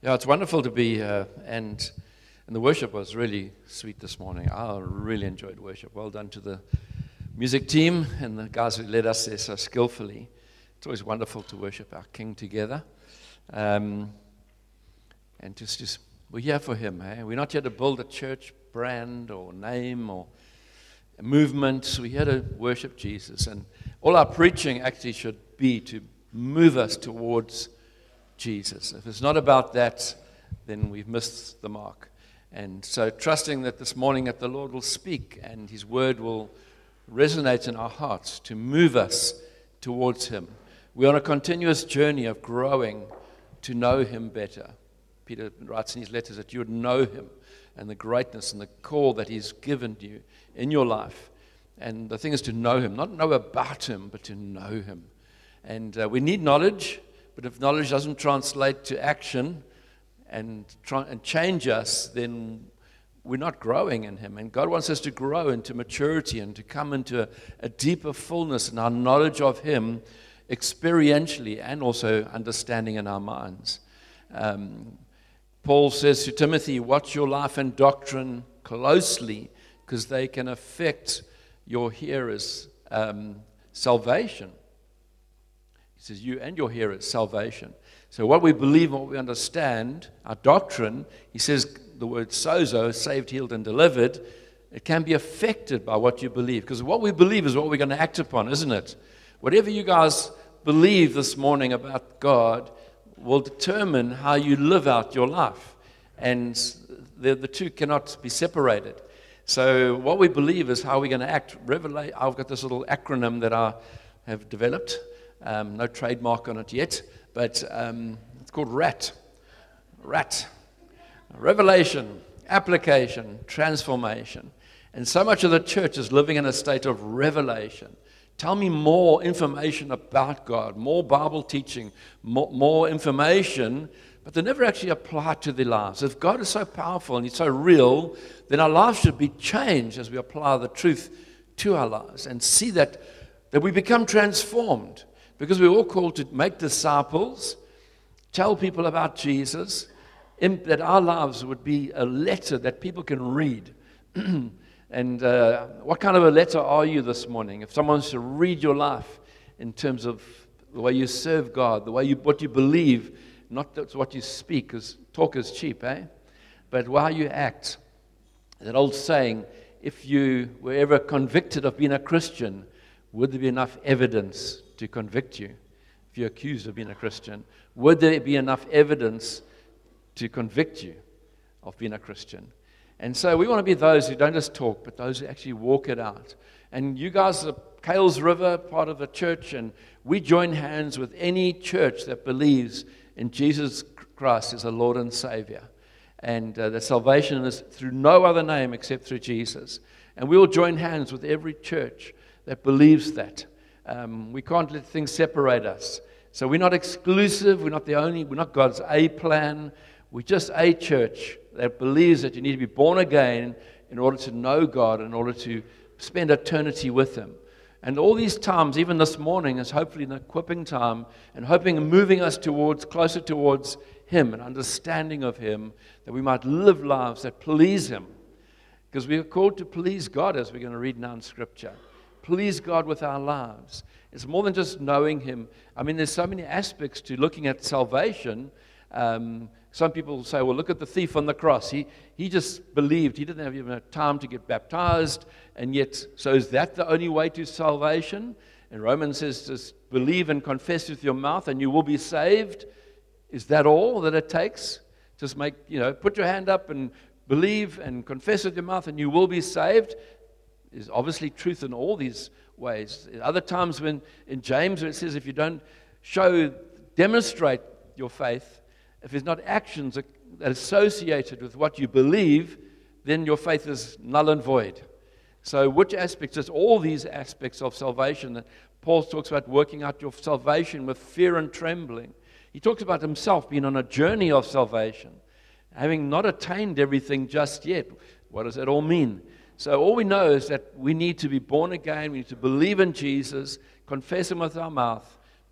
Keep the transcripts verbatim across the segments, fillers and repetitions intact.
Yeah, it's wonderful to be here, and and the worship was really sweet this morning. I really enjoyed worship. Well done to the music team and the guys who led us there so skillfully. It's always wonderful to worship our King together, um, and just just we're here for Him. Eh? We're not here to build a church brand or name or a movement. We're here to worship Jesus, and all our preaching actually should be to move us towards Jesus. If it's not about that, then we've missed the mark. And so trusting that this morning that the Lord will speak and His word will resonate in our hearts to move us towards Him. We're on a continuous journey of growing to know Him better. Peter writes in his letters that you would know Him and the greatness and the call that He's given you in your life. And the thing is to know Him, not know about Him, but to know Him. And uh, we need knowledge. But if knowledge doesn't translate to action and try and change us, then we're not growing in Him. And God wants us to grow into maturity and to come into a, a deeper fullness in our knowledge of Him experientially and also understanding in our minds. Um, Paul says to Timothy, watch your life and doctrine closely because they can affect your hearers' um, salvation. He says, you and your hearers, salvation. So what we believe and what we understand, our doctrine, he says the word sozo, saved, healed, and delivered, it can be affected by what you believe. Because what we believe is what we're going to act upon, isn't it? Whatever you guys believe this morning about God will determine how you live out your life. And the, the two cannot be separated. So what we believe is how we're going to act. Revela- I've got this little acronym that I have developed. Um, no trademark on it yet, but um, it's called RAT. RAT. Revelation, application, transformation. And so much of the church is living in a state of revelation. Tell me more information about God, more Bible teaching, more, more information, but they never actually apply it to their lives. If God is so powerful and He's so real, then our lives should be changed as we apply the truth to our lives and see that, that we become transformed. Because we're all called to make disciples, tell people about Jesus, that our lives would be a letter that people can read. And uh, what kind of a letter are you this morning? If someone wants to read your life in terms of the way you serve God, the way you, what you believe, not what you speak, because talk is cheap, eh? But how you act. That old saying, if you were ever convicted of being a Christian, would there be enough evidence to convict you? If you're accused of being a Christian, would there be enough evidence to convict you of being a Christian? And so we want to be those who don't just talk, but those who actually walk it out. And you guys are Kales River, part of the church, and we join hands with any church that believes in Jesus Christ as a Lord and Savior. And uh, that salvation is through no other name except through Jesus. And we will join hands with every church that believes that. Um, we can't let things separate us. So we're not exclusive. We're not the only. We're not God's A plan. We're just a church that believes that you need to be born again in order to know God, in order to spend eternity with Him. And all these times, even this morning, is hopefully an equipping time and hoping and moving us towards, closer towards Him, an understanding of Him, that we might live lives that please Him. Because we are called to please God, as we're going to read now in Scripture. Please God with our lives. It's more than just knowing Him. I mean, there's so many aspects to looking at salvation. Um, some people say, well, look at the thief on the cross. He he just believed. He didn't have even time to get baptized. And yet, so is that the only way to salvation? And Romans says, just believe and confess with your mouth and you will be saved. Is that all that it takes? Just make, you know, put your hand up and believe and confess with your mouth and you will be saved. There's obviously truth in all these ways. Other times when in James where it says if you don't show, demonstrate your faith, if there's not actions that are associated with what you believe, then your faith is null and void. So which aspects? It's all these aspects of salvation that Paul talks about, working out your salvation with fear and trembling. He talks about himself being on a journey of salvation, having not attained everything just yet. What does that all mean? So all we know is that we need to be born again, we need to believe in Jesus, confess Him with our mouth,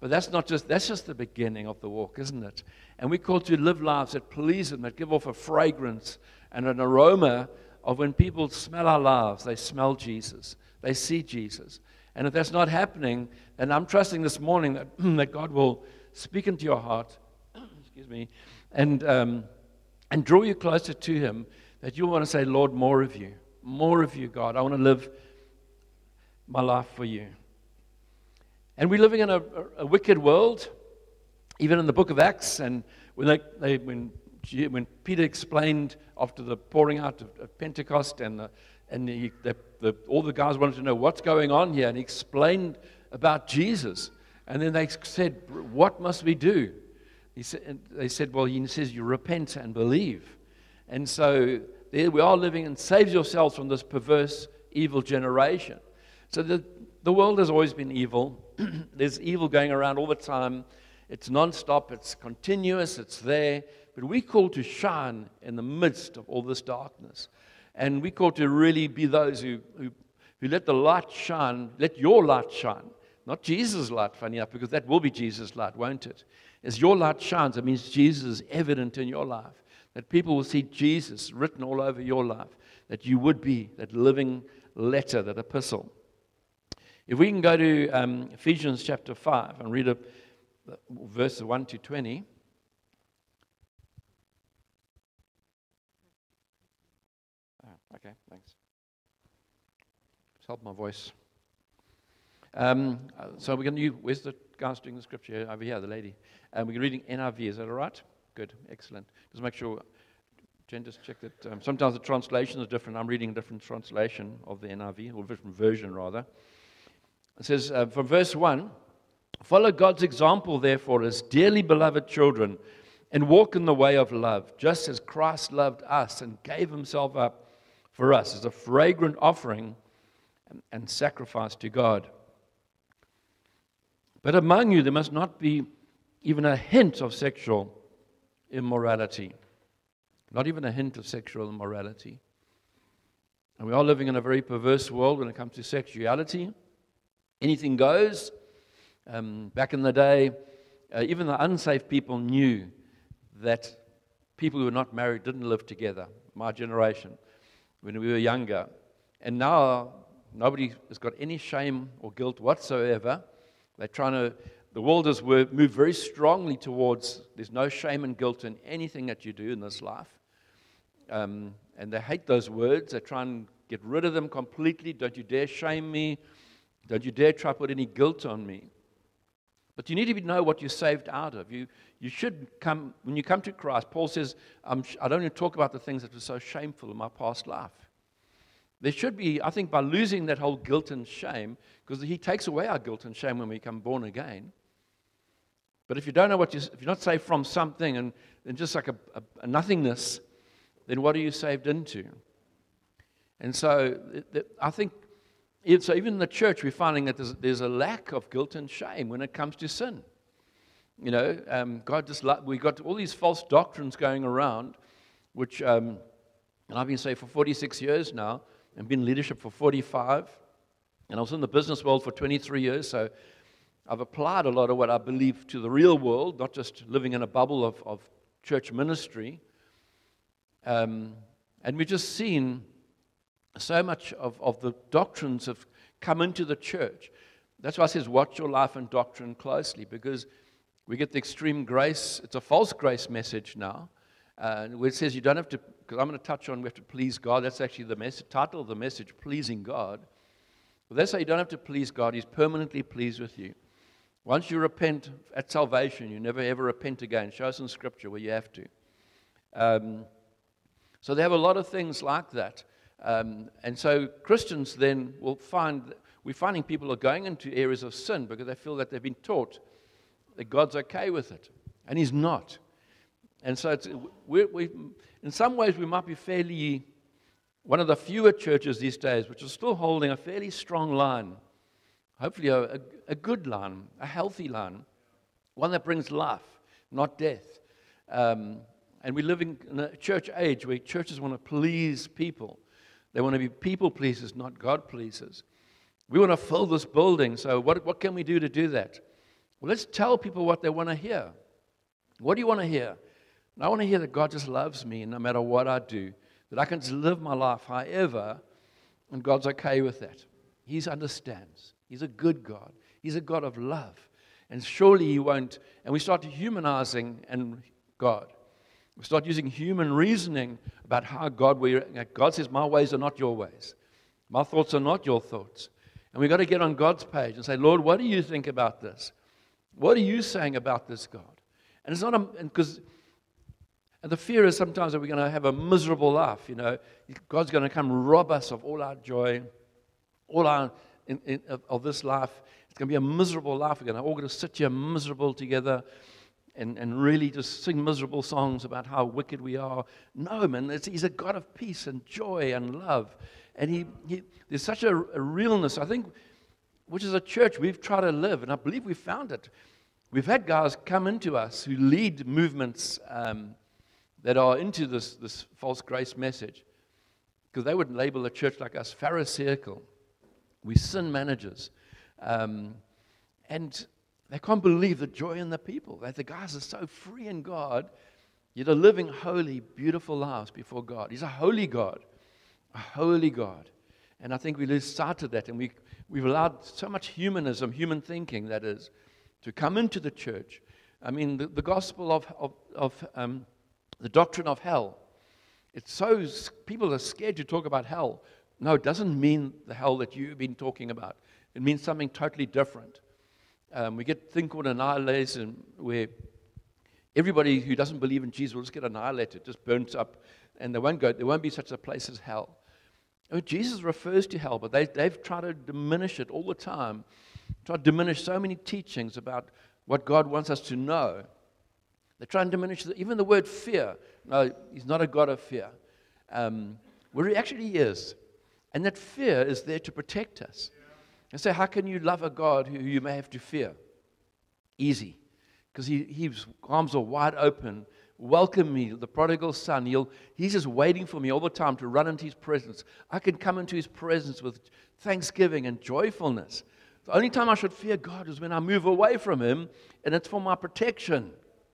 But that's not just, that's just the beginning of the walk, isn't it? And we're called to live lives that please Him, that give off a fragrance and an aroma of when people smell our lives, they smell Jesus. They see Jesus. And if that's not happening, then I'm trusting this morning that, that God will speak into your heart, excuse me, and um, and draw you closer to Him, that you'll want to say, Lord, more of you. More of you, God. I want to live my life for you. And we're living in a, a, a wicked world, even in the book of Acts. And when they, they when when Peter explained after the pouring out of, of Pentecost, and the, and he, the, the, all the guys wanted to know what's going on here, and he explained about Jesus. And then they said, "What must we do?" He said, they said, "Well, he says you repent and believe." And so there we are living, and save yourselves from this perverse, evil generation. So the the world has always been evil. There's evil going around all the time. It's non-stop. It's continuous. It's there. But we're called to shine in the midst of all this darkness. And we're called to really be those who, who, who let the light shine, let your light shine. Not Jesus' light, funny enough, because that will be Jesus' light, won't it? As your light shines, it means Jesus is evident in your life. That people will see Jesus written all over your life. That you would be that living letter, that epistle. If we can go to um, Ephesians chapter five and read a, verse one to twenty. Oh, okay, thanks. Just help my voice. Um, so we're going to use, where's the guys doing the scripture? Over here, the lady. Um, we're reading N I V, is that all right? Good, excellent. Just make sure, Jen, just check that. Um, sometimes the translation is different. I'm reading a different translation of the N I V, or a different version rather. It says, uh, from verse one, follow God's example, therefore, as dearly beloved children, and walk in the way of love, just as Christ loved us and gave Himself up for us as a fragrant offering and, and sacrifice to God. But among you there must not be even a hint of sexual immorality. Not even a hint of sexual immorality. And we are living in a very perverse world when it comes to sexuality. Anything goes. Um, back in the day, uh, even the unsafe people knew that people who were not married didn't live together. My generation, when we were younger. And now, nobody has got any shame or guilt whatsoever. They're trying to, the world has moved very strongly towards, there's no shame and guilt in anything that you do in this life. Um, and they hate those words. They try and get rid of them completely. Don't you dare shame me. Don't you dare try to put any guilt on me. But you need to know what you're saved out of. You you should come, when you come to Christ, Paul says, I'm, I don't want to talk about the things that were so shameful in my past life. There should be, I think, by losing that whole guilt and shame, because He takes away our guilt and shame when we become born again. But if you don't know what you, if you're not saved from something and, and just like a, a, a nothingness, then what are you saved into? And so it, it, I think, so even in the church, we're finding that there's, there's a lack of guilt and shame when it comes to sin. You know, um, God just, we got all these false doctrines going around, which, um, and I've been saying for forty-six years now, and been in leadership for forty-five, and I was in the business world for twenty-three years, so I've applied a lot of what I believe to the real world, not just living in a bubble of, of church ministry. Um, and we've just seen so much of, of the doctrines have come into the church. That's why it says, watch your life and doctrine closely, because we get the extreme grace. It's a false grace message now, uh, where it says you don't have to, because I'm going to touch on we have to please God. That's actually the message, title of the message, Pleasing God. Well, that's how you don't have to please God. He's permanently pleased with you. Once you repent at salvation, you never ever repent again. Show us in Scripture where you have to. Um, so they have a lot of things like that. Um, and so Christians then will find, we're finding people are going into areas of sin because they feel that they've been taught that God's okay with it. And He's not. And so it's, we, we, in some ways we might be fairly, one of the fewer churches these days which are still holding a fairly strong line. Hopefully a, a, a good line, a healthy line. One that brings life, not death. Um, and we're living in a church age where churches want to please people. They want to be people pleasers, not God pleasers. We want to fill this building, so what, what can we do to do that? Well, let's tell people what they want to hear. What do you want to hear? And I want to hear that God just loves me, and no matter what I do, that I can just live my life however, and God's okay with that. He understands. He's a good God. He's a God of love. And surely He won't. And we start humanizing and God. We start using human reasoning about how God, we, God says, my ways are not your ways. My thoughts are not your thoughts. And we've got to get on God's page and say, Lord, what do you think about this? What are you saying about this, God? And it's not a, because, and the fear is sometimes that we're going to have a miserable life, you know. God's going to come rob us of all our joy, all our, in, in, of, of this life. It's going to be a miserable life. We're going to all going to sit here miserable together and, and really just sing miserable songs about how wicked we are. No, man, it's, He's a God of peace and joy and love. And he, he there's such a, a realness, I think, which is a church we've tried to live, and I believe we found it. We've had guys come into us who lead movements um, that are into this, this false grace message, because they would label a church like us Pharisaical. We sin managers. Um, and they can't believe the joy in the people. That the guys are so free in God, yet are living holy, beautiful lives before God. He's a holy God. A holy God. And I think we lose sight of that, and we, we've allowed so much humanism, human thinking, that is, to come into the church. I mean, the, the gospel of, of, of um, the doctrine of hell, it's so, people are scared to talk about hell. No, it doesn't mean the hell that you've been talking about. It means something totally different. Um, we get a thing called annihilation, where everybody who doesn't believe in Jesus will just get annihilated, just burnt up, and they won't go, there won't be such a place as hell. I mean, Jesus refers to hell, but they, they've tried to diminish it all the time, tried to diminish so many teachings about what God wants us to know. They try and diminish the, even the word fear. No, He's not a God of fear. Um, where He actually is. And that fear is there to protect us. And so how can you love a God who you may have to fear? Easy. Because he, His arms are wide open. Welcome me, the prodigal son. He'll, he's just waiting for me all the time to run into His presence. I can come into His presence with thanksgiving and joyfulness. The only time I should fear God is when I move away from Him, and it's for my protection.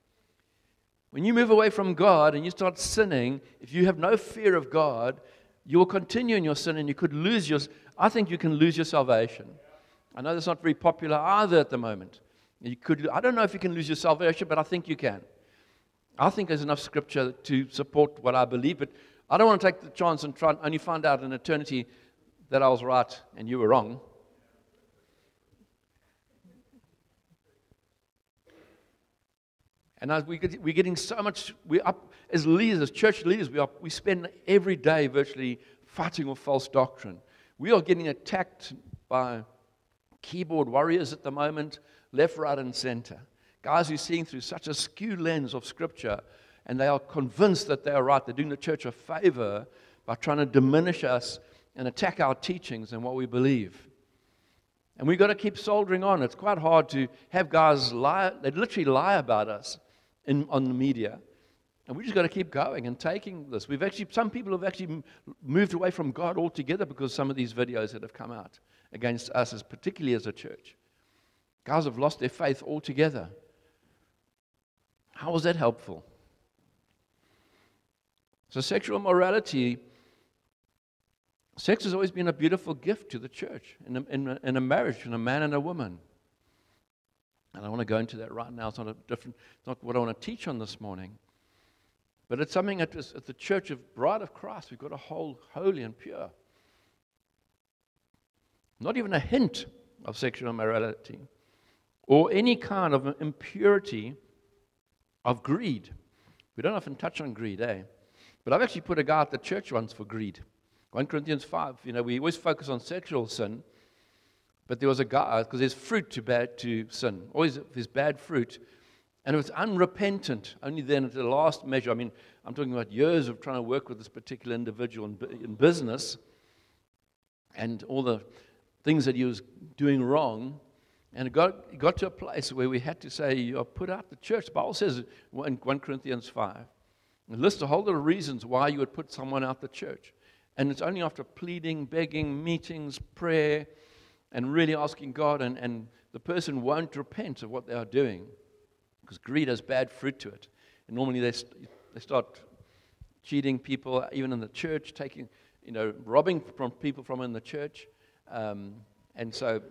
When you move away from God and you start sinning, if you have no fear of God, you will continue in your sin, and you could lose your, I think you can lose your salvation. I know that's not very popular either at the moment. You could, I don't know if you can lose your salvation, but I think you can. I think there's enough scripture to support what I believe, but I don't want to take the chance and try and only find out in eternity that I was right and you were wrong. And as we get, we're getting so much, we're up, as leaders, as church leaders, we, are, we spend every day virtually fighting with false doctrine. We are getting attacked by keyboard warriors at the moment, left, right, and center. Guys who are seeing through such a skewed lens of Scripture, and they are convinced that they are right. They're doing the church a favor by trying to diminish us and attack our teachings and what we believe. And we've got to keep soldiering on. It's quite hard to have guys lie. They literally lie about us in, on the media. And we just got to keep going and taking this. We've actually, some people have actually moved away from God altogether because some of these videos that have come out against us, as particularly as a church. Guys have lost their faith altogether. How was that helpful? So sexual morality, sex has always been a beautiful gift to the church in a, in a, in a marriage between a man and a woman. And I want to go into that right now. It's not a different, it's not what I want to teach on this morning. But it's something at, at the church of Bride of Christ we've got to hold holy and pure. Not even a hint of sexual immorality or any kind of impurity of greed. We don't often touch on greed, eh? But I've actually put a guy at the church once for greed. First Corinthians five, you know, we always focus on sexual sin, but there was a guy, because there's fruit to bad to sin. Always there's bad fruit. And it was unrepentant, only then at the last measure. I mean, I'm talking about years of trying to work with this particular individual in, in business and all the things that he was doing wrong. And it got, it got to a place where we had to say, you put out the church. The Bible says in First Corinthians five, it lists a whole lot of reasons why you would put someone out the church. And it's only after pleading, begging, meetings, prayer, and really asking God and, and the person won't repent of what they are doing, because greed has bad fruit to it. And normally they, st- they start cheating people, even in the church, taking, you know, robbing from people from in the church. Um, and so,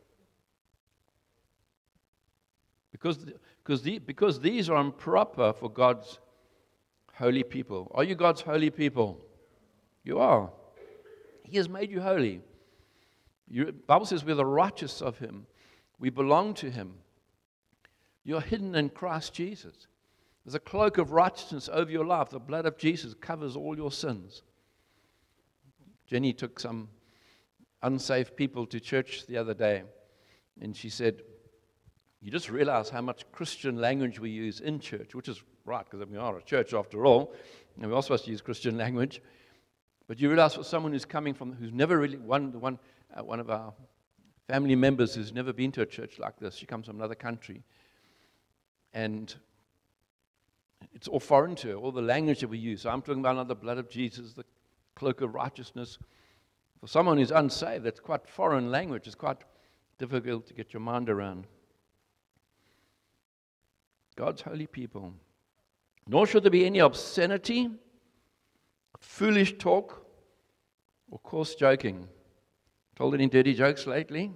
because, because, the, because these are improper for God's holy people. Are you God's holy people? You are. He has made you holy. The Bible says we're the righteous of Him. We belong to Him. You're hidden in Christ Jesus. There's a cloak of righteousness over your life. The blood of Jesus covers all your sins. Jenny took some unsaved people to church the other day, and she said, you just realize how much Christian language we use in church, which is right, because we are a church after all, and we are supposed to use Christian language. But you realize for someone who's coming from, who's never really, one, one, uh, one of our family members who's never been to a church like this, she comes from another country, and it's all foreign to her, all the language that we use. So I'm talking about now the blood of Jesus, the cloak of righteousness. For someone who's unsaved, that's quite foreign language. It's quite difficult to get your mind around. God's holy people. Nor should there be any obscenity, foolish talk, or coarse joking. Told any dirty jokes lately?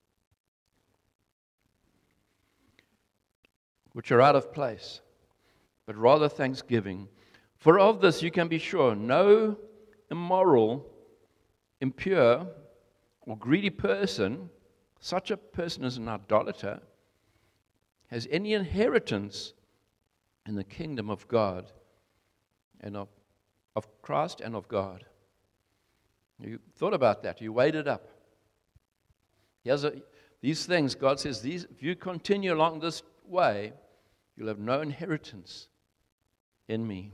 Which are out of place, but rather thanksgiving. For of this you can be sure, no immoral, impure, or greedy person, such a person as an idolater, has any inheritance in the kingdom of God and of, of Christ and of God. You thought about that. You weighed it up. Here's a, these things, God says, these, if you continue along this way, you'll have no inheritance in me.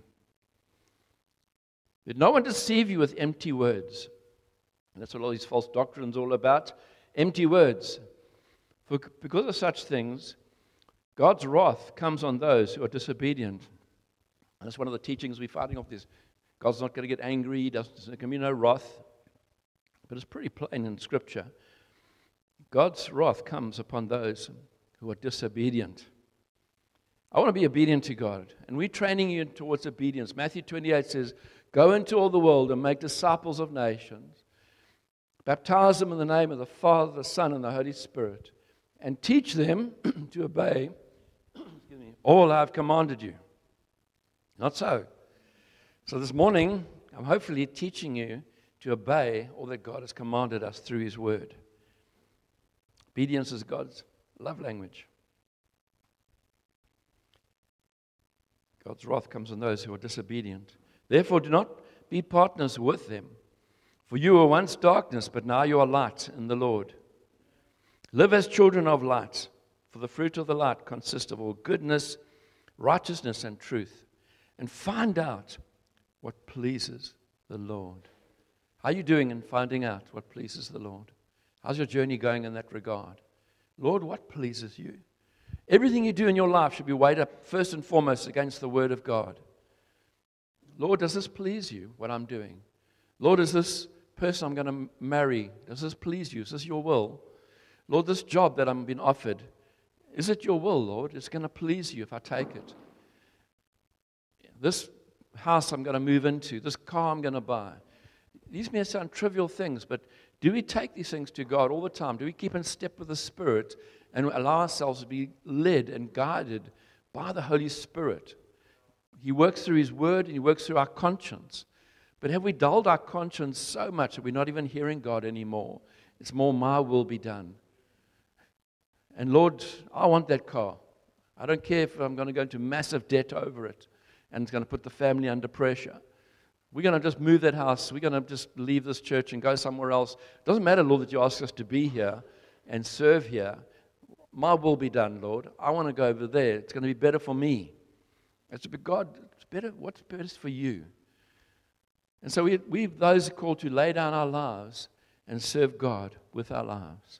Let no one deceive you with empty words. And that's what all these false doctrines are all about. Empty words. For because of such things, God's wrath comes on those who are disobedient. And that's one of the teachings we're fighting off this. God's not going to get angry. There's going to be no wrath. But it's pretty plain in Scripture. God's wrath comes upon those who are disobedient. I want to be obedient to God. And we're training you towards obedience. Matthew twenty-eight says, go into all the world and make disciples of nations. Baptize them in the name of the Father, the Son, and the Holy Spirit. And teach them to obey excuse me, all I have commanded you. Not so. So this morning, I'm hopefully teaching you to obey all that God has commanded us through His Word. Obedience is God's love language. God's wrath comes on those who are disobedient. Therefore, do not be partners with them. For you were once darkness, but now you are light in the Lord. Live as children of light, for the fruit of the light consists of all goodness, righteousness, and truth. And find out what pleases the Lord. How are you doing in finding out what pleases the Lord? How's your journey going in that regard? Lord, what pleases you? Everything you do in your life should be weighed up first and foremost against the Word of God. Lord, does this please you, what I'm doing? Lord, is this person I'm going to marry, does this please you? Is this your will? Lord, this job that I'm being offered, is it your will, Lord? It's going to please you if I take it. This house I'm going to move into, this car I'm going to buy. These may sound trivial things, but do we take these things to God all the time? Do we keep in step with the Spirit and allow ourselves to be led and guided by the Holy Spirit? He works through His Word and He works through our conscience. But have we dulled our conscience so much that we're not even hearing God anymore? It's more, my will be done. And Lord, I want that car. I don't care if I'm going to go into massive debt over it and it's going to put the family under pressure. We're going to just move that house. We're going to just leave this church and go somewhere else. It doesn't matter, Lord, that you ask us to be here and serve here. My will be done, Lord. I want to go over there. It's going to be better for me. It's but God, it's better. What's best for you? And so we, we those are called to lay down our lives and serve God with our lives.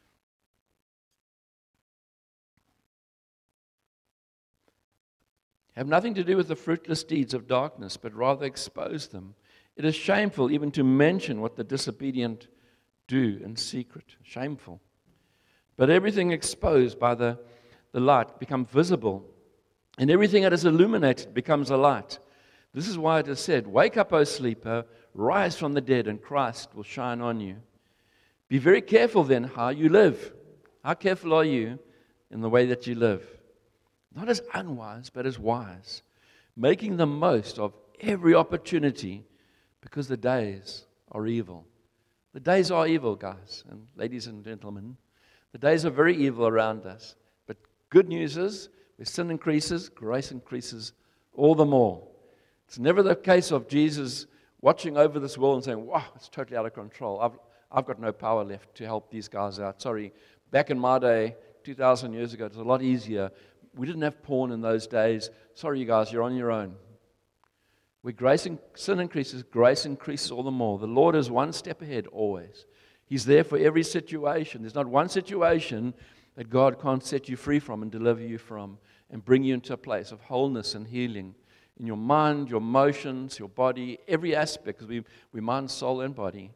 Have nothing to do with the fruitless deeds of darkness, but rather expose them. It is shameful even to mention what the disobedient do in secret. Shameful. But everything exposed by the, the light becomes visible, and everything that is illuminated becomes a light. This is why it is said, "Wake up, O sleeper, rise from the dead, and Christ will shine on you." Be very careful then how you live. How careful are you in the way that you live? Not as unwise, but as wise, making the most of every opportunity, because the days are evil. The days are evil, guys and ladies and gentlemen. The days are very evil around us. But good news is, where sin increases, grace increases all the more. It's never the case of Jesus watching over this world and saying, "Wow, it's totally out of control. I've, I've got no power left to help these guys out." Sorry, back in my day, two thousand years ago, it was a lot easier. We didn't have porn in those days. Sorry, you guys, you're on your own. Where grace in, sin increases, grace increases all the more. The Lord is one step ahead always. He's there for every situation. There's not one situation that God can't set you free from and deliver you from and bring you into a place of wholeness and healing in your mind, your emotions, your body, every aspect, because we, we mind, soul, and body,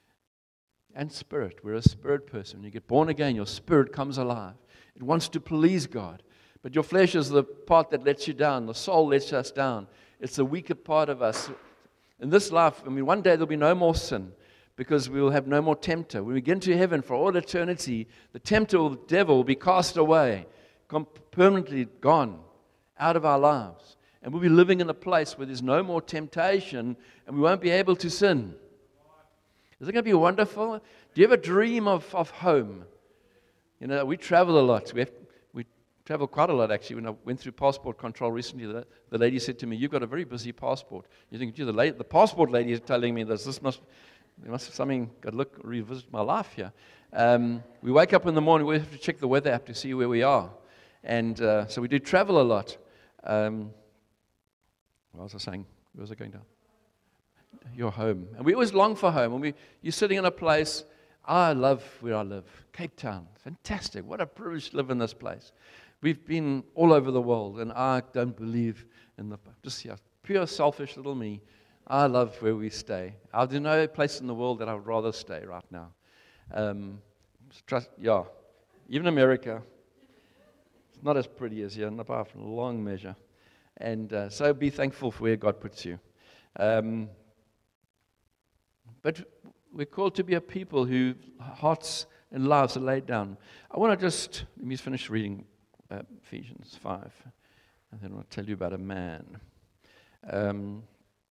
and spirit. We're a spirit person. When you get born again, your spirit comes alive. It wants to please God. But your flesh is the part that lets you down. The soul lets us down. It's the weaker part of us. In this life, I mean, one day there'll be no more sin because we will have no more tempter. When we get into heaven for all eternity, the tempter or the devil will be cast away, permanently gone out of our lives. And we'll be living in a place where there's no more temptation and we won't be able to sin. Is it going to be wonderful? Do you ever dream of, of home? You know, we travel a lot. We have Travel quite a lot, actually. When I went through passport control recently, the, the lady said to me, "You've got a very busy passport." You think, "Gee, the, lady, the passport lady is telling me this. This must, there must have something, got to look, revisit my life here." Um, we wake up in the morning, we have to check the weather app to see where we are. And uh, so we do travel a lot. Um, what was I saying? Where was I going down? Your home. And we always long for home. When we, you're sitting in a place, I love where I live. Cape Town. Fantastic. What a privilege to live in this place. We've been all over the world, and I don't believe in the, just here, pure selfish little me. I love where we stay. There's no place in the world that I would rather stay right now. Um, trust, yeah, even America, it's not as pretty as here, not by a long measure. And uh, so be thankful for where God puts you. Um, but we're called to be a people whose hearts and lives are laid down. I want to just, let me finish reading Uh, Ephesians five, and then I'll tell you about a man. Um,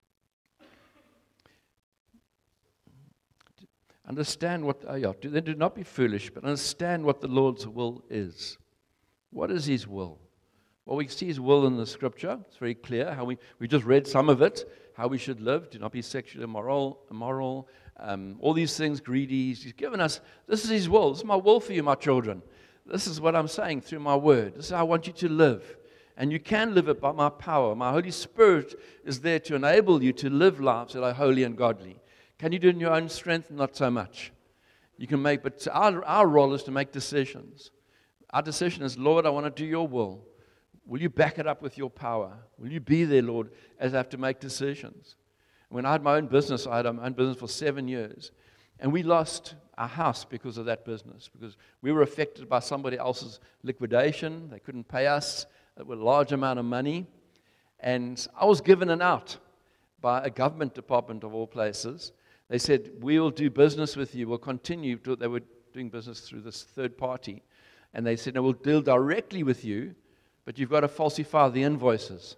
understand what, oh yeah, do, then do not be foolish, but understand what the Lord's will is. What is His will? Well, we see His will in the Scripture. It's very clear. How we we just read some of it. How we should live. Do not be sexually immoral. immoral um, all these things, greedy. He's given us. This is His will. This is my will for you, my children. This is what I'm saying through my word. This is how I want you to live. And you can live it by my power. My Holy Spirit is there to enable you to live lives that are holy and godly. Can you do it in your own strength? Not so much. You can make, but our, our role is to make decisions. Our decision is, Lord, I want to do your will. Will you back it up with your power? Will you be there, Lord, as I have to make decisions? When I had my own business, I had my own business for seven years. And we lost our house because of that business, because we were affected by somebody else's liquidation. They couldn't pay us a large amount of money. And I was given an out by a government department of all places. They said, "We will do business with you. We'll continue." To, they were doing business through this third party. And they said, "No, we'll deal directly with you, but you've got to falsify the invoices."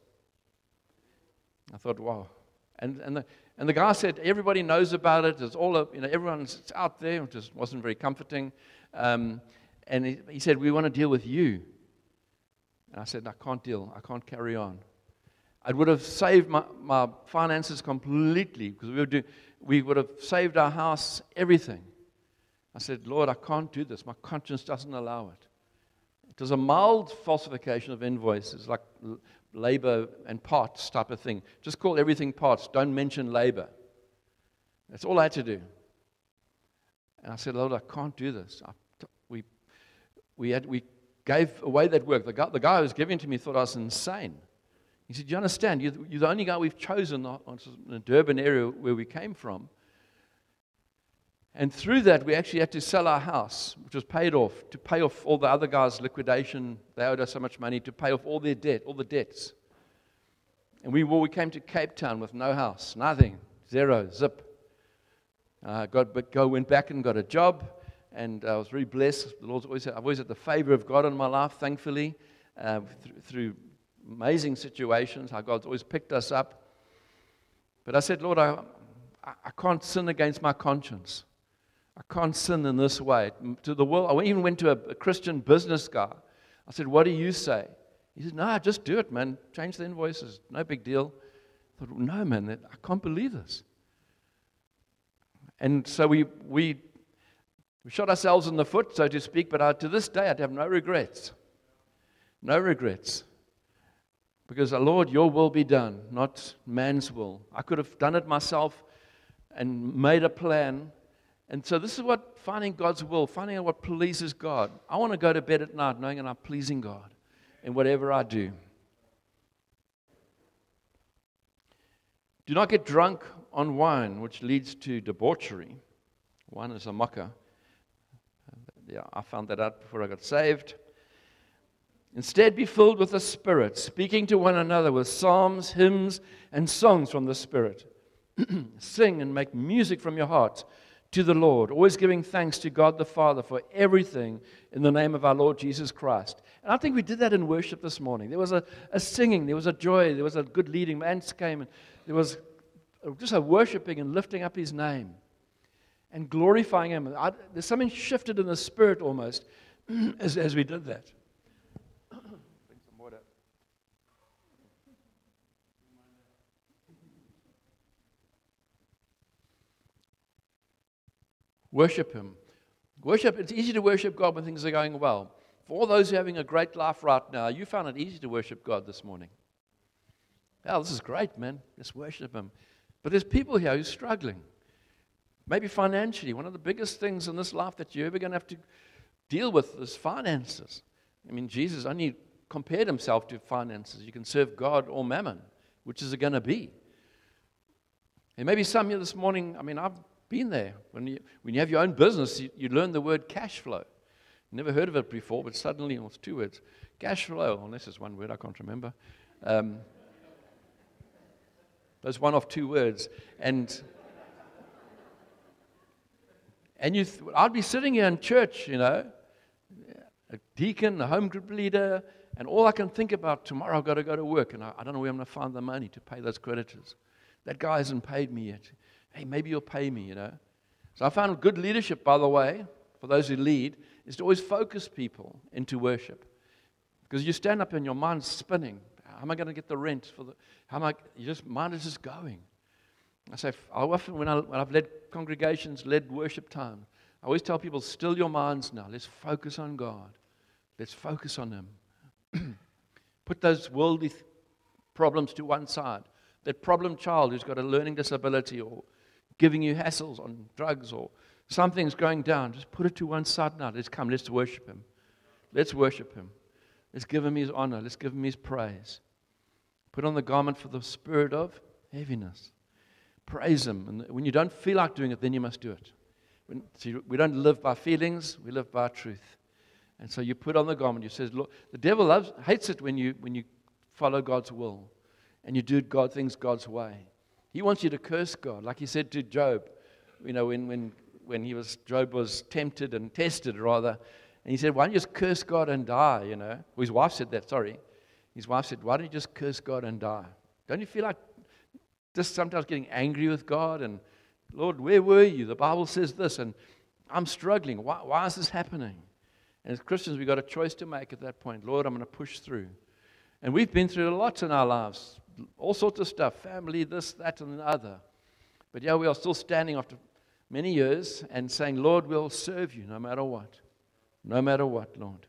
I thought, wow. And, and the And the guy said, everybody knows about it. It's all, you know, everyone's out there. It just wasn't very comforting. Um, and he, he said, "We want to deal with you." And I said, "I can't deal. I can't carry on." I would have saved my, my finances completely because we would do, we would have saved our house, everything. I said, "Lord, I can't do this. My conscience doesn't allow it." It was a mild falsification of invoices, like labor and parts type of thing. Just call everything parts. Don't mention labor. That's all I had to do. And I said, "Lord, I can't do this." I, we we had we gave away that work. The guy, the guy who was giving it to me thought I was insane. He said, "You understand? You're, you're the only guy we've chosen in the Durban area where we came from. And through that, we actually had to sell our house, which was paid off, to pay off all the other guys' liquidation. They owed us so much money to pay off all their debt, all the debts. And we, well, we came to Cape Town with no house, nothing, zero, zip. Uh, got, but go went back and got a job, and I was very blessed. The Lord's always, I've always had the favor of God in my life, thankfully, uh, th- through amazing situations. How God's always picked us up. But I said, Lord, I, I can't sin against my conscience. I can't sin in this way. To the world, I even went to a, a Christian business guy. I said, what do you say? He said, no, just do it, man. Change the invoices. No big deal. I thought, no, man, that, I can't believe this. And so we we, we shot ourselves in the foot, so to speak, but I, to this day, I'd have no regrets. No regrets. Because, Lord, your will be done, not man's will. I could have done it myself and made a plan. And so this is what finding God's will, finding out what pleases God. I want to go to bed at night knowing that I'm pleasing God in whatever I do. Do not get drunk on wine, which leads to debauchery. Wine is a mocker. Yeah, I found that out before I got saved. Instead, be filled with the Spirit, speaking to one another with psalms, hymns, and songs from the Spirit. Sing and make music from your heart to the Lord, always giving thanks to God the Father for everything in the name of our Lord Jesus Christ. And I think we did that in worship this morning. There was a, a singing, there was a joy, there was a good leading. Mans came, and there was just a worshiping and lifting up His name and glorifying Him. I, there's something shifted in the Spirit almost as, as we did that. Bring some water. Worship Him. Worship, it's easy to worship God when things are going well. For all those who are having a great life right now, you found it easy to worship God this morning. Oh, this is great, man. Let's worship Him. But there's people here who are struggling. Maybe financially. One of the biggest things in this life that you're ever going to have to deal with is finances. I mean, Jesus only compared Himself to finances. You can serve God or mammon. Which is it going to be? And maybe some here this morning, I mean, I've been there. When you, when you have your own business, you, you learn the word cash flow. Never heard of it before, but suddenly, well, it's two words. Cash flow, unless it's one word, I can't remember. Um, Those one off two words. And and you, th- I'd be sitting here in church, you know, a deacon, a home group leader, and all I can think about, tomorrow I've got to go to work, and I, I don't know where I'm going to find the money to pay those creditors. That guy hasn't paid me yet. Hey, maybe you'll pay me, you know. So I found good leadership, by the way, for those who lead, is to always focus people into worship. Because you stand up and your mind's spinning. How am I going to get the rent for the? How am I? You just mind is just going. I say I often when I when I've led congregations, led worship time, I always tell people, still your minds now. Let's focus on God. Let's focus on Him. Put those worldly th- problems to one side. That problem child who's got a learning disability or giving you hassles on drugs or something's going down, just put it to one side now. Let's come. Let's worship Him. Let's worship Him. Let's give Him His honor. Let's give Him His praise. Put on the garment for the spirit of heaviness. Praise Him. And when you don't feel like doing it, then you must do it. When, see, we don't live by feelings. We live by truth. And so you put on the garment. You says, look, the devil loves, hates it when you when you follow God's will and you do God things God's way. He wants you to curse God, like He said to Job. You know, when when when he was Job was tempted and tested rather. And he said, why don't you just curse God and die, you know? Well, his wife said that, sorry. His wife said, why don't you just curse God and die? Don't you feel like just sometimes getting angry with God? And, Lord, where were you? The Bible says this, and I'm struggling. Why, why is this happening? And as Christians, we've got a choice to make at that point. Lord, I'm going to push through. And we've been through a lot in our lives. All sorts of stuff. Family, this, that, and the other. But yeah, we are still standing after many years and saying, Lord, we'll serve you no matter what. No matter what, Lord.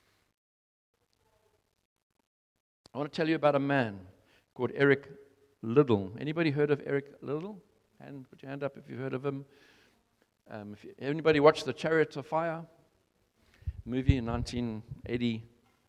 I want to tell you about a man called Eric Liddell. Anybody heard of Eric Liddell? Hand, put your hand up if you've heard of him. Um, if you, anybody watched The Chariots of Fire movie in nineteen eighty-one?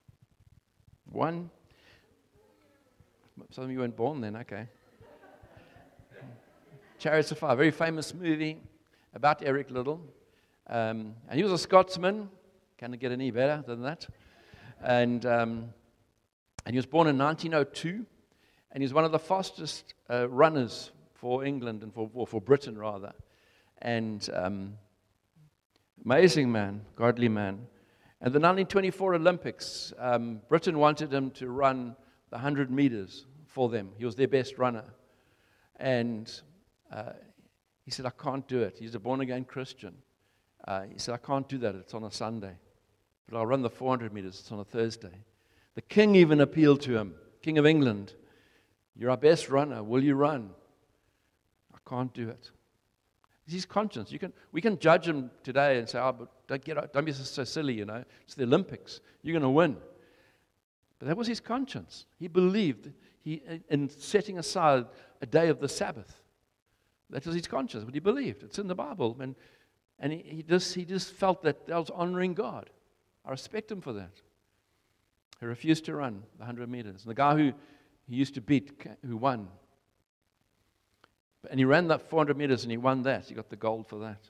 Some of you weren't born then, okay. Chariots of Fire, very famous movie. about Eric Liddell. Um, and he was a Scotsman. Can it get any better than that? And, um, and he was born in nineteen oh two. And he was one of the fastest uh, runners for England and for, or for Britain, rather. And um, amazing man, godly man. And the nineteen twenty-four Olympics, um, Britain wanted him to run the one hundred meters for them. He was their best runner. And uh, he said, I can't do it. He's a born-again Christian. Uh, he said, I can't do that. It's on a Sunday. But I'll run the four hundred meters. It's on a Thursday. The king even appealed to him, King of England. You're our best runner. Will you run? I can't do it. It's his conscience. You can, we can judge him today and say, oh, but don't, get out, don't be so silly, you know. It's the Olympics. You're going to win. But that was his conscience. He believed he, in setting aside a day of the Sabbath. That was his conscience, but he believed. It's in the Bible. And, and he, he, just, he just felt that that was honoring God. I respect him for that. He refused to run the one hundred meters. And the guy who he used to beat, who won, and he ran that four hundred meters and he won that. He got the gold for that.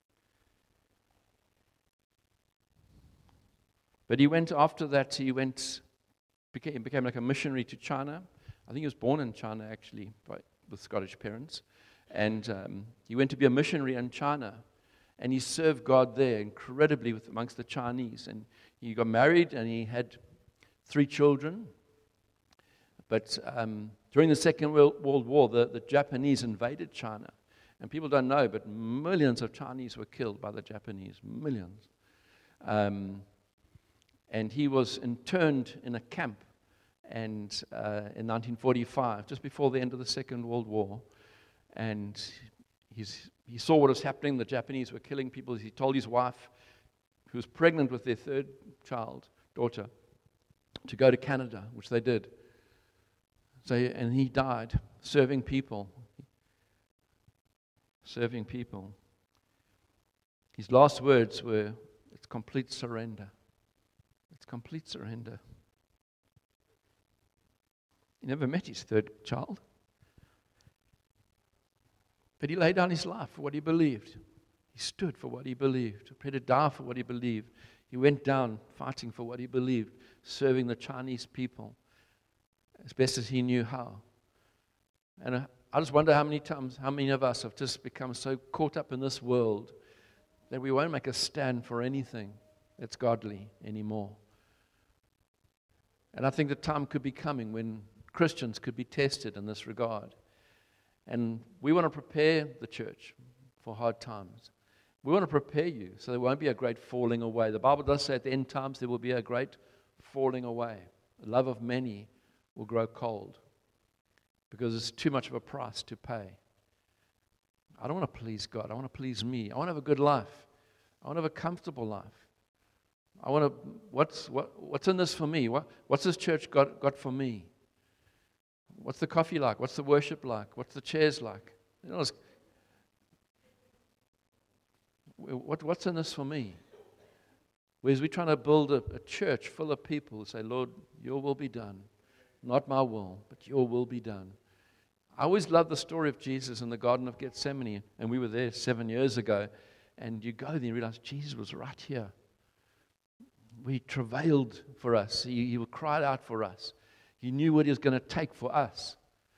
But he went, after that, he went, became, became like a missionary to China. I think he was born in China, actually, by, with Scottish parents. And um, he went to be a missionary in China. And he served God there incredibly with, amongst the Chinese. And he got married and he had three children. But um, during the Second World War, the, the Japanese invaded China. And people don't know, but millions of Chinese were killed by the Japanese. Millions. Um, and he was interned in a camp and uh, in nineteen forty-five, just before the end of the Second World War. And he's, he saw what was happening. The Japanese were killing people. He told his wife, who was pregnant with their third child, daughter, to go to Canada, which they did. So, and he died serving people. Serving people. His last words were, it's complete surrender. It's complete surrender. He never met his third child. But he laid down his life for what he believed. He stood for what he believed. Prepared to die for what he believed. He went down fighting for what he believed, serving the Chinese people as best as he knew how. And uh, I just wonder how many times, how many of us have just become so caught up in this world that we won't make a stand for anything that's godly anymore. And I think the time could be coming when Christians could be tested in this regard. And we want to prepare the church for hard times. We want to prepare you so there won't be a great falling away. The Bible does say at the end times there will be a great falling away. The love of many will grow cold because it's too much of a price to pay. I don't want to please God. I want to please me. I want to have a good life. I want to have a comfortable life. I want to, what's, what, what's in this for me? What, what's this church got, got for me? What's the coffee like? What's the worship like? What's the chairs like? You know, it's, what, what's in this for me? Whereas we're trying to build a, a church full of people who say, Lord, your will be done. Not my will, but your will be done. I always love the story of Jesus in the Garden of Gethsemane, and we were there seven years ago, and you go there and you realize Jesus was right here. He travailed for us. He, he cried out for us. He knew what he was going to take for us.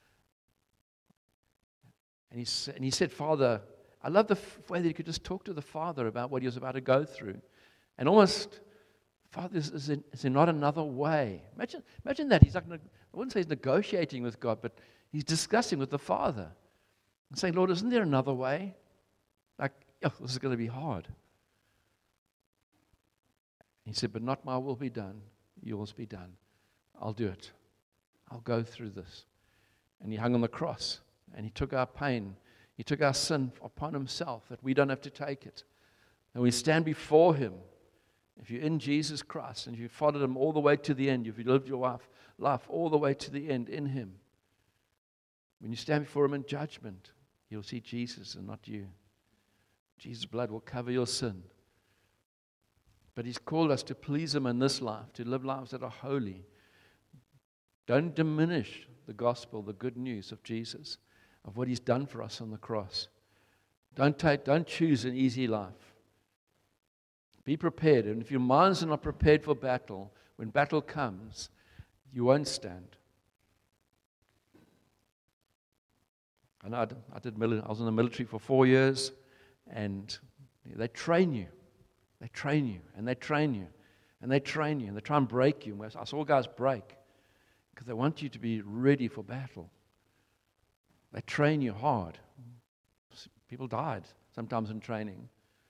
And he, and he said, Father, I love the way that he could just talk to the Father about what he was about to go through. And almost, Father, is, is, there, is there not another way? Imagine, imagine that. He's like, I wouldn't say he's negotiating with God, but he's discussing with the Father. And saying, Lord, isn't there another way? Like, oh, this is going to be hard. He said, but not my will be done, yours be done. I'll do it. I'll go through this. And he hung on the cross, and he took our pain. He took our sin upon himself, that we don't have to take it. And we stand before him. If you're in Jesus Christ, and you followed him all the way to the end, if you lived your life, life all the way to the end in him, when you stand before him in judgment, you'll see Jesus and not you. Jesus' blood will cover your sin. But he's called us to please him in this life, to live lives that are holy. Don't diminish the gospel, the good news of Jesus, of what he's done for us on the cross. Don't take, don't choose an easy life. Be prepared. And if your minds are not prepared for battle, when battle comes, you won't stand. I know I did, I, did mili- I was in the military for four years, and they train you. They train you, and they train you, and they train you, and they try and break you. I saw guys break because they want you to be ready for battle. They train you hard. People died sometimes in training.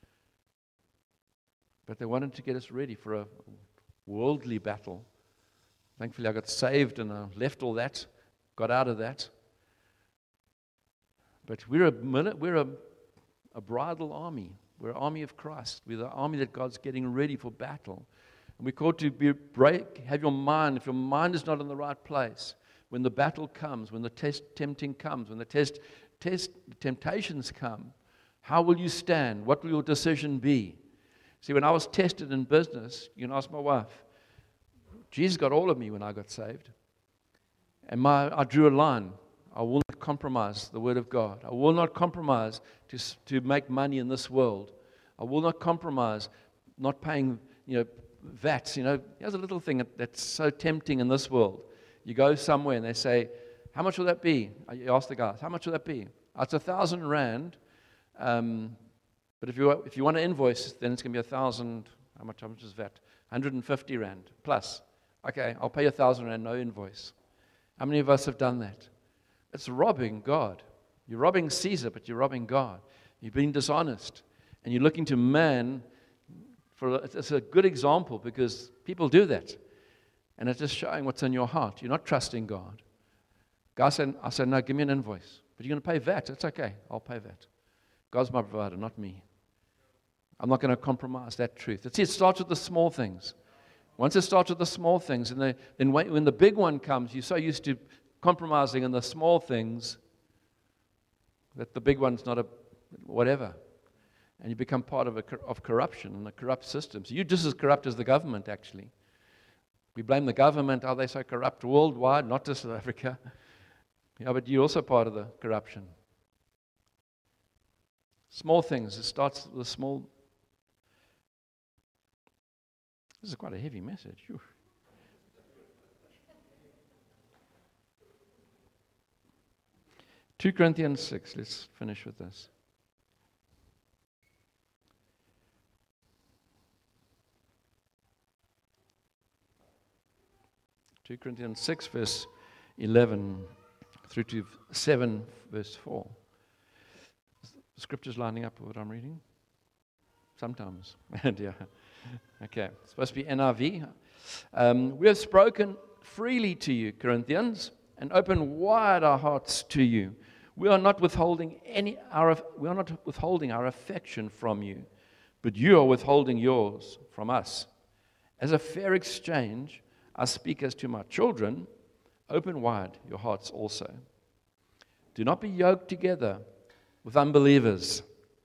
But they wanted to get us ready for a worldly battle. Thankfully, I got saved and I left all that, got out of that. But we're a we're a, a bridal army. We're an army of Christ. We're the army that God's getting ready for battle. And we're called to be break, have your mind. If your mind is not in the right place, when the battle comes, when the test tempting comes, when the test test temptations come, how will you stand? What will your decision be? See, when I was tested in business, you can ask my wife, Jesus got all of me when I got saved. And my, I drew a line. I will not compromise the Word of God. I will not compromise to, to make money in this world. I will not compromise not paying, you know, V A Ts. You know, here's a little thing that, that's so tempting in this world. You go somewhere and they say, how much will that be? You ask the guys, how much will that be? Oh, it's a thousand rand. Um, but if you if you want to invoice, then it's going to be a thousand. How much? How much is V A T? one hundred fifty rand plus. Okay, I'll pay a thousand rand, no invoice. How many of us have done that? It's robbing God. You're robbing Caesar, but you're robbing God. You've been dishonest, and you're looking to man. For it's a good example because people do that, and it's just showing what's in your heart. You're not trusting God. God said, I said, no, give me an invoice. But you're going to pay V A T. It's okay. I'll pay V A T. God's my provider, not me. I'm not going to compromise that truth. See, it starts with the small things. Once it starts with the small things, and the, then when the big one comes, you're so used to compromising in the small things that the big one's not a whatever. And you become part of a of corruption and a corrupt system. So you're just as corrupt as the government, actually. We blame the government. Are they so corrupt worldwide? Not just South Africa. Yeah, but you're also part of the corruption. Small things. It starts with small. This is quite a heavy message. Whew. Second Corinthians six. Let's finish with this. Second Corinthians six, verse eleven through to seven, verse four. The scripture's lining up with what I'm reading? Sometimes. yeah. Okay. It's supposed to be N I V. Um, we have spoken freely to you, Corinthians, and opened wide our hearts to you. We are not withholding any our we are not withholding our affection from you, but you are withholding yours from us. As a fair exchange, I speak as to my children, open wide your hearts also. Do not be yoked together with unbelievers.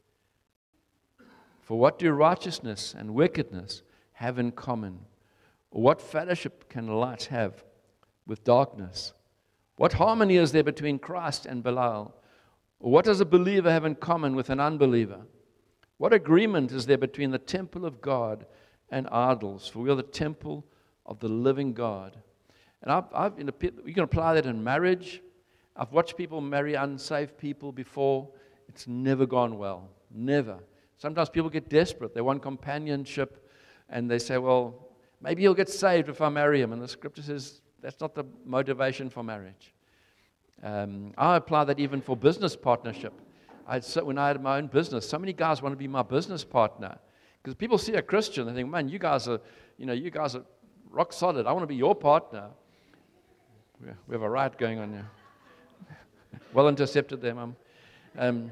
For what do righteousness and wickedness have in common? Or what fellowship can light have with darkness? What harmony is there between Christ and Belial? Or what does a believer have in common with an unbeliever? What agreement is there between the temple of God and idols? For we are the temple of the living God. And I've, I've in a, you can apply that in marriage. I've watched people marry unsaved people before. It's never gone well. Never. Sometimes people get desperate. They want companionship, and they say, well, maybe he'll get saved if I marry him. And the scripture says that's not the motivation for marriage. Um, I apply that even for business partnership. I so, when I had my own business, so many guys want to be my business partner. Because people see a Christian, they think, man, you guys are, you know, you guys are rock solid. I want to be your partner. We have a riot going on here. Well intercepted there, Mum. Um,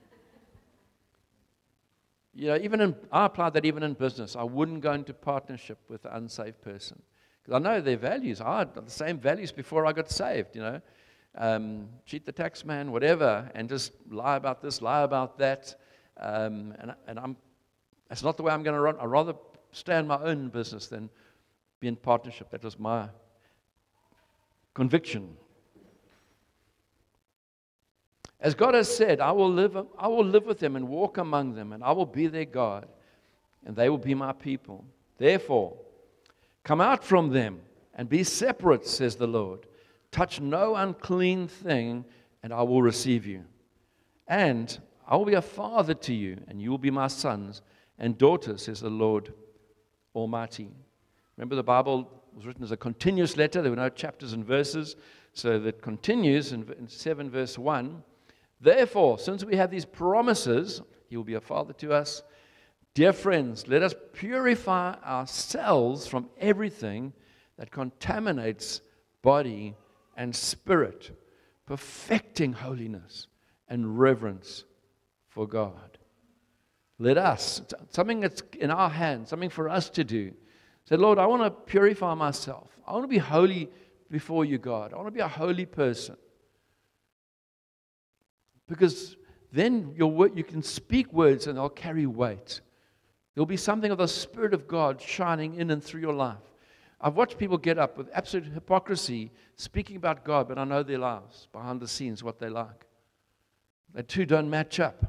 you know, even in, I apply that even in business. I wouldn't go into partnership with an unsaved person. Because I know their values. I had the same values before I got saved, you know. Um, cheat the tax man, whatever, and just lie about this, lie about that. Um, and, and I'm, that's not the way I'm going to run. I'd rather stay in my own business than be in partnership. That was my conviction. As God has said, I will live, I will live with them and walk among them, and I will be their God, and they will be my people. Therefore, come out from them and be separate, says the Lord. Touch no unclean thing, and I will receive you. And I will be a father to you, and you will be my sons and daughters, says the Lord Almighty. Remember, the Bible was written as a continuous letter. There were no chapters and verses. So that continues in seven verse one. Therefore, since we have these promises, he will be a father to us. Dear friends, let us purify ourselves from everything that contaminates body and spirit, perfecting holiness and reverence for God. Let us, something that's in our hands, something for us to do. Say, Lord, I want to purify myself. I want to be holy before you, God. I want to be a holy person. Because then your you can speak words and they'll carry weight. There'll be something of the Spirit of God shining in and through your life. I've watched people get up with absolute hypocrisy, speaking about God, but I know their lives, behind the scenes, what they like. They two don't match up.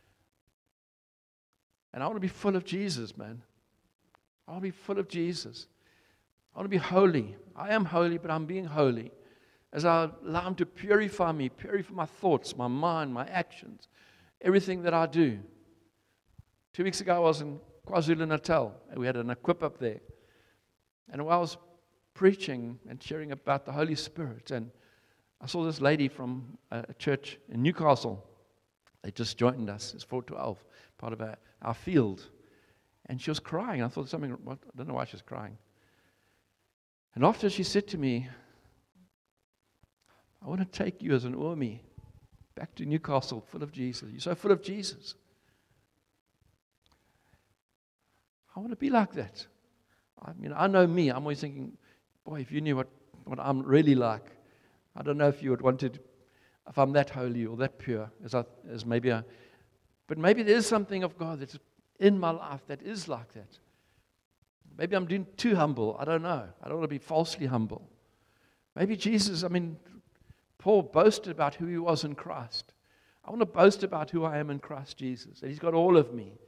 And I want to be full of Jesus, man. I want to be full of Jesus. I want to be holy. I am holy, but I'm being holy. As I allow Him to purify me, purify my thoughts, my mind, my actions, everything that I do. Two weeks ago, I was in KwaZulu-Natal, and we had an equip up there. And while I was preaching and sharing about the Holy Spirit, and I saw this lady from a church in Newcastle. They just joined us. It's four twelve, part of our, our field. And she was crying. I thought something, what, I don't know why she was crying. And after she said to me, I want to take you as an Umi back to Newcastle, full of Jesus. You're so full of Jesus. I want to be like that. I mean, I know me. I'm always thinking, boy, if you knew what, what I'm really like, I don't know if you would want to, if I'm that holy or that pure, as, I, as maybe I, but maybe there is something of God that's in my life that is like that. Maybe I'm doing too humble. I don't know. I don't want to be falsely humble. Maybe Jesus, I mean, Paul boasted about who he was in Christ. I want to boast about who I am in Christ Jesus, that He's got all of me.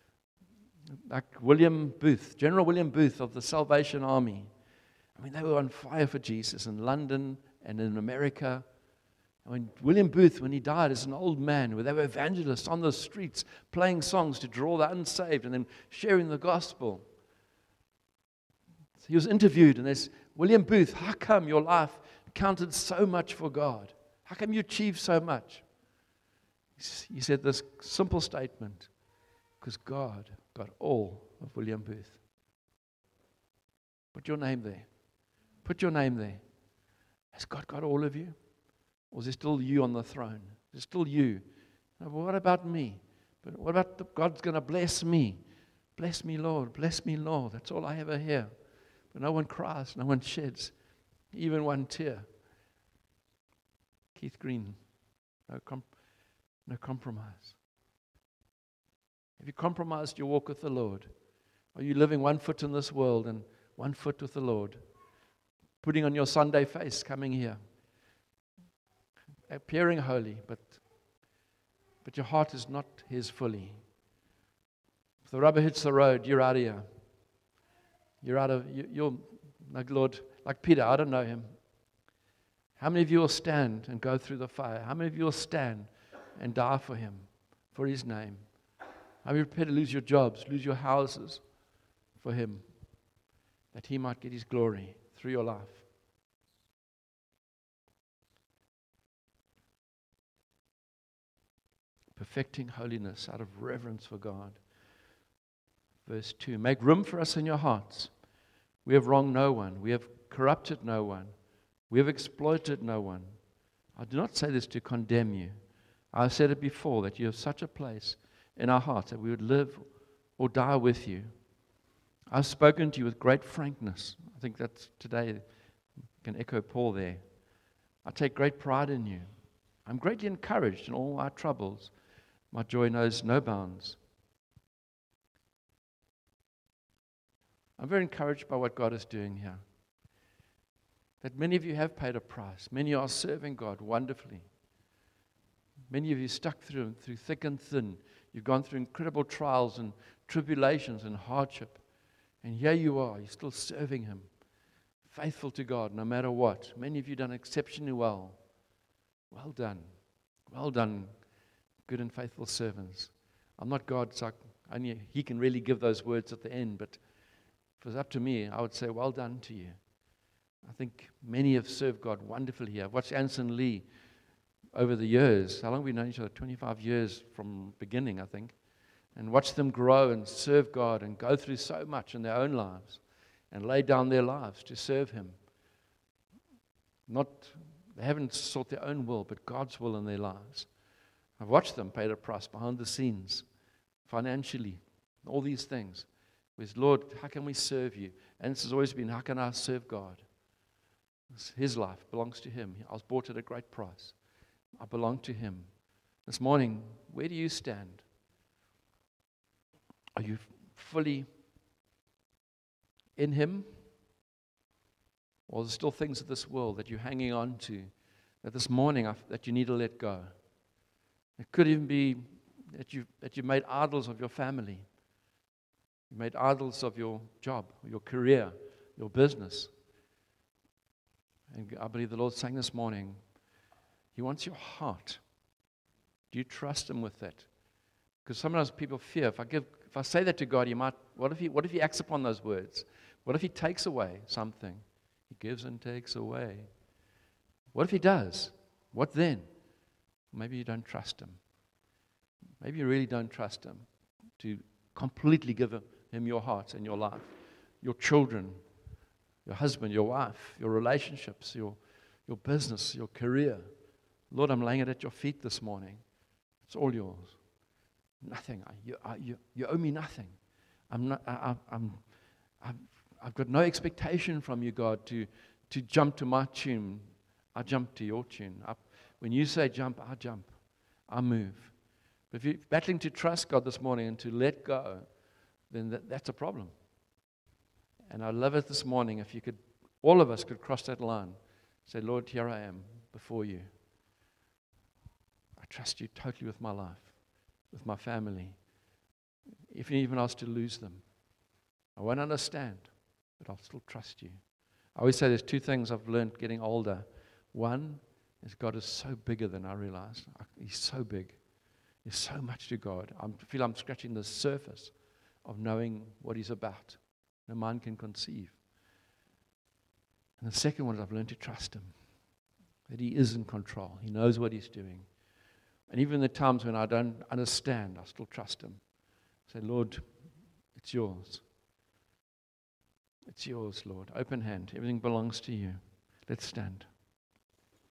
Like William Booth, General William Booth of the Salvation Army. I mean, they were on fire for Jesus in London and in America. I mean, William Booth, when he died as an old man, where they were evangelists on the streets, playing songs to draw the unsaved and then sharing the gospel. So he was interviewed, and there's, William Booth, how come your life counted so much for God? How come you achieved so much? He said this simple statement, because God got all of William Booth. Put your name there. Put your name there. Has God got all of you? Or is there still you on the throne? Is there still you? No, but what about me? But what about the, God's going to bless me? Bless me, Lord. Bless me, Lord. That's all I ever hear. But no one cries. No one sheds. Even one tear. Keith Green. No, comp- no compromise. Have you compromised your walk with the Lord? Are you living one foot in this world and one foot with the Lord? Putting on your Sunday face, coming here. Appearing holy, but but your heart is not His fully. If the rubber hits the road, you're out of here. You're out of, you, you're like Lord, like Peter, I don't know him. How many of you will stand and go through the fire? How many of you will stand and die for Him, for His name? Are you prepared to lose your jobs, lose your houses for Him, that He might get His glory through your life? Perfecting holiness out of reverence for God. Verse two, make room for us in your hearts. We have wronged no one. We have corrupted no one. We have exploited no one. I do not say this to condemn you. I have said it before, that you have such a place in our hearts that we would live or die with you. I've spoken to you with great frankness. I think that's today, you can echo Paul there. I take great pride in you. I'm greatly encouraged in all our troubles. My joy knows no bounds. I'm very encouraged by what God is doing here. That many of you have paid a price. Many are serving God wonderfully. Many of you stuck through through thick and thin. You've gone through incredible trials and tribulations and hardship. And here you are, you're still serving Him. Faithful to God no matter what. Many of you done exceptionally well. Well done. Well done, good and faithful servants. I'm not God, so I, only He can really give those words at the end, but if it was up to me, I would say, well done to you. I think many have served God wonderfully here. I've watched Anson Lee over the years. How long have we known each other? twenty-five years from beginning, I think. And watch them grow and serve God and go through so much in their own lives and lay down their lives to serve Him. Not, they haven't sought their own will, but God's will in their lives. I've watched them pay the price behind the scenes, financially, all these things. With Lord, how can we serve you? And this has always been, how can I serve God? His life belongs to Him. I was bought at a great price. I belong to Him. This morning, where do you stand? Are you fully in Him? Or are there still things of this world that you're hanging on to, that this morning that you need to let go? It could even be that you that you made idols of your family. You made idols of your job, your career, your business. And I believe the Lord's saying this morning, He wants your heart. Do you trust Him with that? Because sometimes people fear, if I give, if I say that to God, He might, what if He, what if He acts upon those words? What if He takes away something? He gives and takes away. What if He does? What then? Maybe you don't trust Him. Maybe you really don't trust Him to completely give Him your heart and your life, your children, your husband, your wife, your relationships, your, your business, your career. Lord, I'm laying it at your feet this morning. It's all yours. Nothing. You, you, you owe me nothing. I'm not, I, I'm, I've, I've got no expectation from you, God, to, to jump to my tune. I jump to your tune. I, when you say jump, I jump. I move. But if you're battling to trust God this morning and to let go, then that, that's a problem. And I'd love it this morning if you could, all of us could cross that line. Say, Lord, here I am before you. I trust you totally with my life, with my family. If you even ask to lose them, I won't understand, but I'll still trust you. I always say there's two things I've learned getting older. One is God is so bigger than I realized. He's so big. There's so much to God. I feel I'm scratching the surface of knowing what He's about. No mind can conceive. And the second one is I've learned to trust Him. That He is in control. He knows what He's doing. And even in the times when I don't understand, I still trust Him. Say, Lord, it's yours. It's yours, Lord. Open hand. Everything belongs to you. Let's stand.